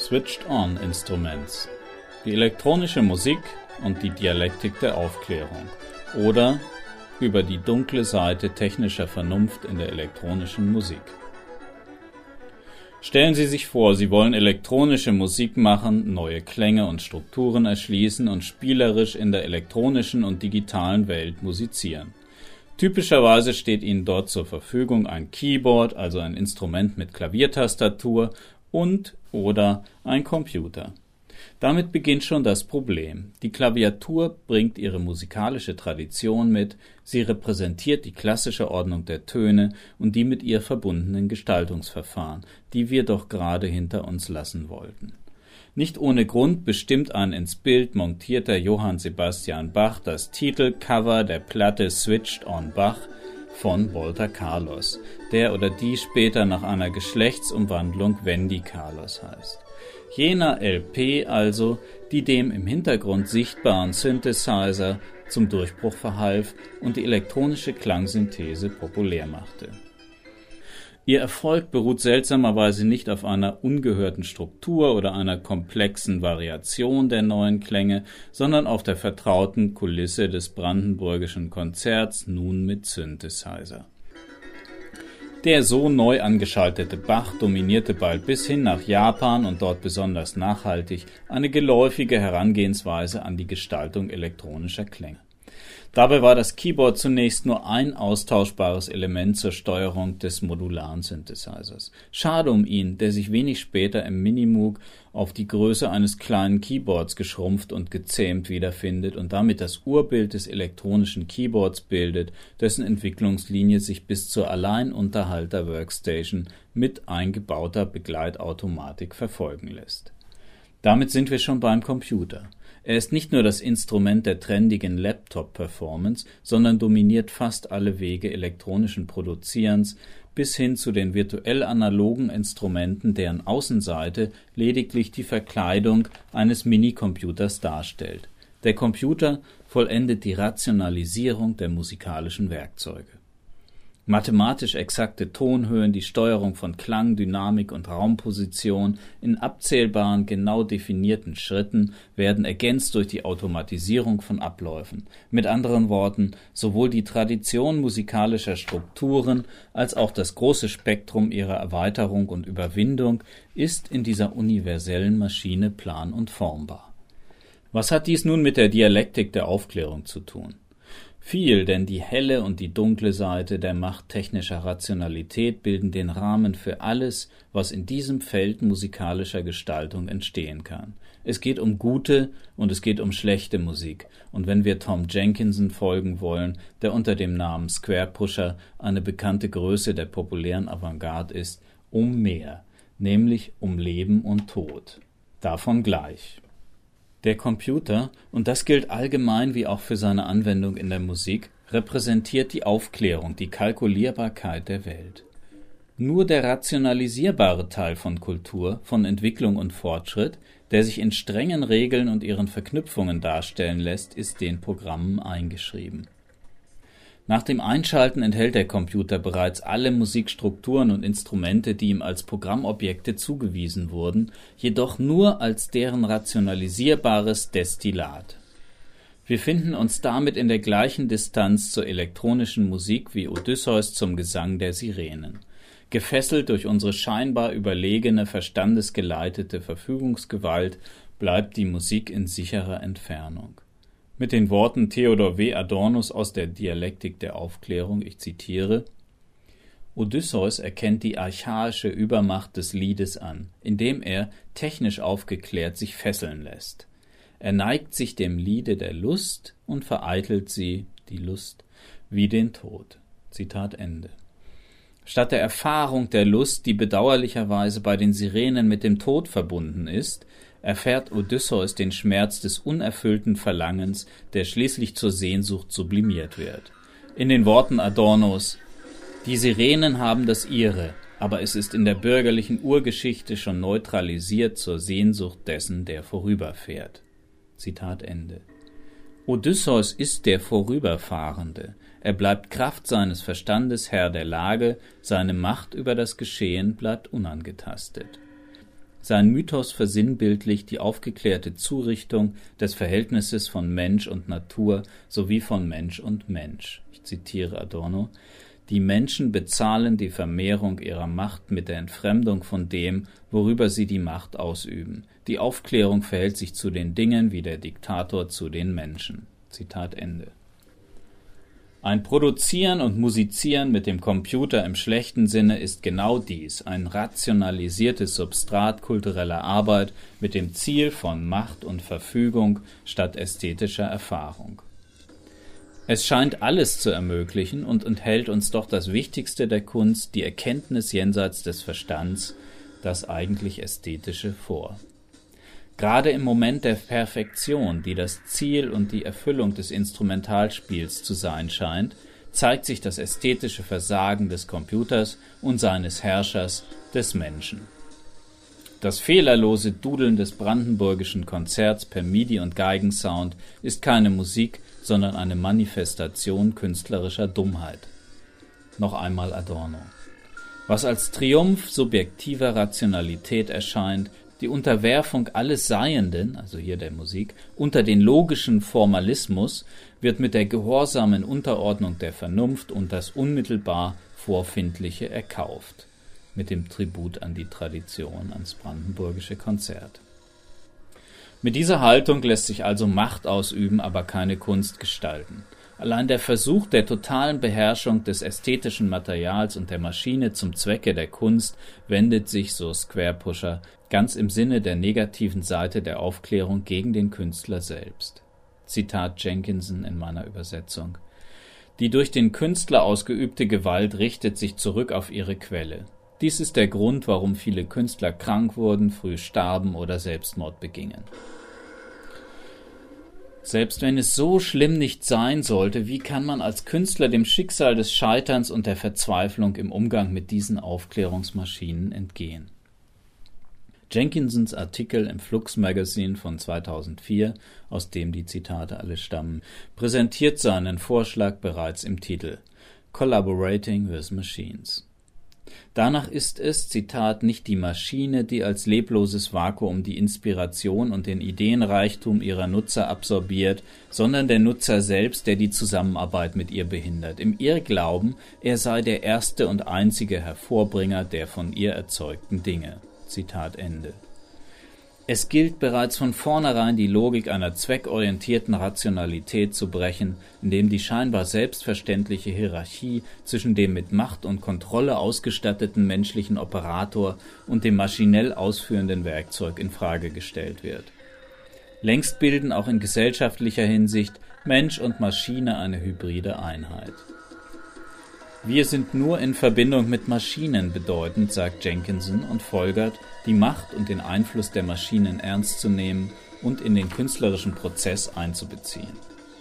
Switched-on-Instruments, die elektronische Musik und die Dialektik der Aufklärung oder über die dunkle Seite technischer Vernunft in der elektronischen Musik. Stellen Sie sich vor, Sie wollen elektronische Musik machen, neue Klänge und Strukturen erschließen und spielerisch in der elektronischen und digitalen Welt musizieren. Typischerweise steht Ihnen dort zur Verfügung ein Keyboard, also ein Instrument mit Klaviertastatur und/oder ein Computer. Damit beginnt schon das Problem. Die Klaviatur bringt ihre musikalische Tradition mit, sie repräsentiert die klassische Ordnung der Töne und die mit ihr verbundenen Gestaltungsverfahren, die wir doch gerade hinter uns lassen wollten. Nicht ohne Grund bestimmt ein ins Bild montierter Johann Sebastian Bach das Titelcover der Platte Switched on Bach von Walter Carlos, der oder die später nach einer Geschlechtsumwandlung Wendy Carlos heißt. Jener LP also, die dem im Hintergrund sichtbaren Synthesizer zum Durchbruch verhalf und die elektronische Klangsynthese populär machte. Ihr Erfolg beruht seltsamerweise nicht auf einer ungehörten Struktur oder einer komplexen Variation der neuen Klänge, sondern auf der vertrauten Kulisse des brandenburgischen Konzerts, nun mit Synthesizer. Der so neu angeschaltete Bach dominierte bald bis hin nach Japan und dort besonders nachhaltig eine geläufige Herangehensweise an die Gestaltung elektronischer Klänge. Dabei war das Keyboard zunächst nur ein austauschbares Element zur Steuerung des modularen Synthesizers. Schade um ihn, der sich wenig später im Minimoog auf die Größe eines kleinen Keyboards geschrumpft und gezähmt wiederfindet und damit das Urbild des elektronischen Keyboards bildet, dessen Entwicklungslinie sich bis zur Alleinunterhalter-Workstation mit eingebauter Begleitautomatik verfolgen lässt. Damit sind wir schon beim Computer. Er ist nicht nur das Instrument der trendigen Laptop-Performance, sondern dominiert fast alle Wege elektronischen Produzierens bis hin zu den virtuell-analogen Instrumenten, deren Außenseite lediglich die Verkleidung eines Minicomputers darstellt. Der Computer vollendet die Rationalisierung der musikalischen Werkzeuge. Mathematisch exakte Tonhöhen, die Steuerung von Klang, Dynamik und Raumposition in abzählbaren, genau definierten Schritten werden ergänzt durch die Automatisierung von Abläufen. Mit anderen Worten, sowohl die Tradition musikalischer Strukturen als auch das große Spektrum ihrer Erweiterung und Überwindung ist in dieser universellen Maschine plan- und formbar. Was hat dies nun mit der Dialektik der Aufklärung zu tun? Viel, denn die helle und die dunkle Seite der Macht technischer Rationalität bilden den Rahmen für alles, was in diesem Feld musikalischer Gestaltung entstehen kann. Es geht um gute und es geht um schlechte Musik. Und wenn wir Tom Jenkinson folgen wollen, der unter dem Namen Square Pusher eine bekannte Größe der populären Avantgarde ist, um mehr, nämlich um Leben und Tod. Davon gleich. Der Computer, und das gilt allgemein wie auch für seine Anwendung in der Musik, repräsentiert die Aufklärung, die Kalkulierbarkeit der Welt. Nur der rationalisierbare Teil von Kultur, von Entwicklung und Fortschritt, der sich in strengen Regeln und ihren Verknüpfungen darstellen lässt, ist den Programmen eingeschrieben. Nach dem Einschalten enthält der Computer bereits alle Musikstrukturen und Instrumente, die ihm als Programmobjekte zugewiesen wurden, jedoch nur als deren rationalisierbares Destillat. Wir finden uns damit in der gleichen Distanz zur elektronischen Musik wie Odysseus zum Gesang der Sirenen. Gefesselt durch unsere scheinbar überlegene, verstandesgeleitete Verfügungsgewalt bleibt die Musik in sicherer Entfernung. Mit den Worten Theodor W. Adornos aus der Dialektik der Aufklärung, ich zitiere: Odysseus erkennt die archaische Übermacht des Liedes an, indem er, technisch aufgeklärt, sich fesseln lässt. Er neigt sich dem Liede der Lust und vereitelt sie, die Lust, wie den Tod. Zitat Ende. Statt der Erfahrung der Lust, die bedauerlicherweise bei den Sirenen mit dem Tod verbunden ist, erfährt Odysseus den Schmerz des unerfüllten Verlangens, der schließlich zur Sehnsucht sublimiert wird. In den Worten Adornos: Die Sirenen haben das ihre, aber es ist in der bürgerlichen Urgeschichte schon neutralisiert zur Sehnsucht dessen, der vorüberfährt. Zitat Ende. Odysseus ist der Vorüberfahrende. Er bleibt Kraft seines Verstandes Herr der Lage, seine Macht über das Geschehen bleibt unangetastet. Sein Mythos versinnbildlicht die aufgeklärte Zurichtung des Verhältnisses von Mensch und Natur sowie von Mensch und Mensch. Ich zitiere Adorno: Die Menschen bezahlen die Vermehrung ihrer Macht mit der Entfremdung von dem, worüber sie die Macht ausüben. Die Aufklärung verhält sich zu den Dingen wie der Diktator zu den Menschen. Zitat Ende. Ein Produzieren und Musizieren mit dem Computer im schlechten Sinne ist genau dies, ein rationalisiertes Substrat kultureller Arbeit mit dem Ziel von Macht und Verfügung statt ästhetischer Erfahrung. Es scheint alles zu ermöglichen und enthält uns doch das Wichtigste der Kunst, die Erkenntnis jenseits des Verstands, das eigentlich Ästhetische vor. Gerade im Moment der Perfektion, die das Ziel und die Erfüllung des Instrumentalspiels zu sein scheint, zeigt sich das ästhetische Versagen des Computers und seines Herrschers, des Menschen. Das fehlerlose Dudeln des brandenburgischen Konzerts per MIDI und Geigensound ist keine Musik, sondern eine Manifestation künstlerischer Dummheit. Noch einmal Adorno. Was als Triumph subjektiver Rationalität erscheint, die Unterwerfung alles Seienden, also hier der Musik, unter den logischen Formalismus, wird mit der gehorsamen Unterordnung der Vernunft und das unmittelbar Vorfindliche erkauft. Mit dem Tribut an die Tradition, ans brandenburgische Konzert. Mit dieser Haltung lässt sich also Macht ausüben, aber keine Kunst gestalten. Allein der Versuch der totalen Beherrschung des ästhetischen Materials und der Maschine zum Zwecke der Kunst wendet sich, so Squarepusher, ganz im Sinne der negativen Seite der Aufklärung gegen den Künstler selbst. Zitat Jenkinson in meiner Übersetzung. Die durch den Künstler ausgeübte Gewalt richtet sich zurück auf ihre Quelle. Dies ist der Grund, warum viele Künstler krank wurden, früh starben oder Selbstmord begingen. Selbst wenn es so schlimm nicht sein sollte, wie kann man als Künstler dem Schicksal des Scheiterns und der Verzweiflung im Umgang mit diesen Aufklärungsmaschinen entgehen? Jenkinsons Artikel im Flux Magazine von 2004, aus dem die Zitate alle stammen, präsentiert seinen Vorschlag bereits im Titel Collaborating with Machines. Danach ist es, Zitat, nicht die Maschine, die als lebloses Vakuum die Inspiration und den Ideenreichtum ihrer Nutzer absorbiert, sondern der Nutzer selbst, der die Zusammenarbeit mit ihr behindert, im Irrglauben, er sei der erste und einzige Hervorbringer der von ihr erzeugten Dinge. Zitat Ende. Es gilt bereits von vornherein die Logik einer zweckorientierten Rationalität zu brechen, indem die scheinbar selbstverständliche Hierarchie zwischen dem mit Macht und Kontrolle ausgestatteten menschlichen Operator und dem maschinell ausführenden Werkzeug in Frage gestellt wird. Längst bilden auch in gesellschaftlicher Hinsicht Mensch und Maschine eine hybride Einheit. Wir sind nur in Verbindung mit Maschinen bedeutend, sagt Jenkinson und folgert, die Macht und den Einfluss der Maschinen ernst zu nehmen und in den künstlerischen Prozess einzubeziehen.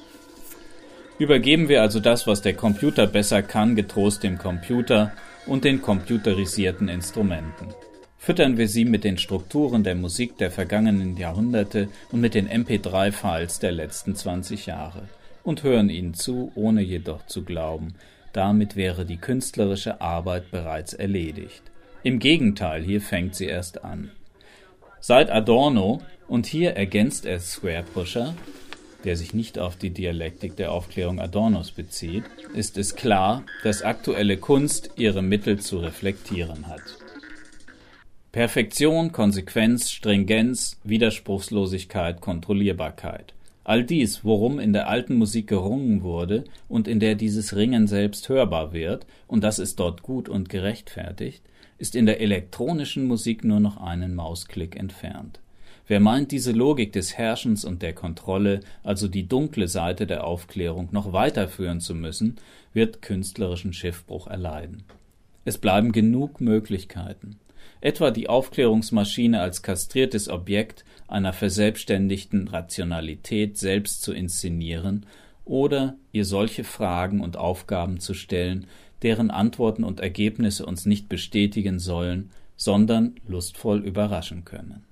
Übergeben wir also das, was der Computer besser kann, getrost dem Computer und den computerisierten Instrumenten. Füttern wir sie mit den Strukturen der Musik der vergangenen Jahrhunderte und mit den MP3-Files der letzten 20 Jahre und hören ihnen zu, ohne jedoch zu glauben, damit wäre die künstlerische Arbeit bereits erledigt. Im Gegenteil, hier fängt sie erst an. Seit Adorno, und hier ergänzt er Squarepusher, der sich nicht auf die Dialektik der Aufklärung Adornos bezieht, ist es klar, dass aktuelle Kunst ihre Mittel zu reflektieren hat. Perfektion, Konsequenz, Stringenz, Widerspruchslosigkeit, Kontrollierbarkeit. All dies, worum in der alten Musik gerungen wurde und in der dieses Ringen selbst hörbar wird, und das ist dort gut und gerechtfertigt, ist in der elektronischen Musik nur noch einen Mausklick entfernt. Wer meint, diese Logik des Herrschens und der Kontrolle, also die dunkle Seite der Aufklärung, noch weiterführen zu müssen, wird künstlerischen Schiffbruch erleiden. Es bleiben genug Möglichkeiten. Etwa die Aufklärungsmaschine als kastriertes Objekt einer verselbstständigten Rationalität selbst zu inszenieren oder ihr solche Fragen und Aufgaben zu stellen, deren Antworten und Ergebnisse uns nicht bestätigen sollen, sondern lustvoll überraschen können.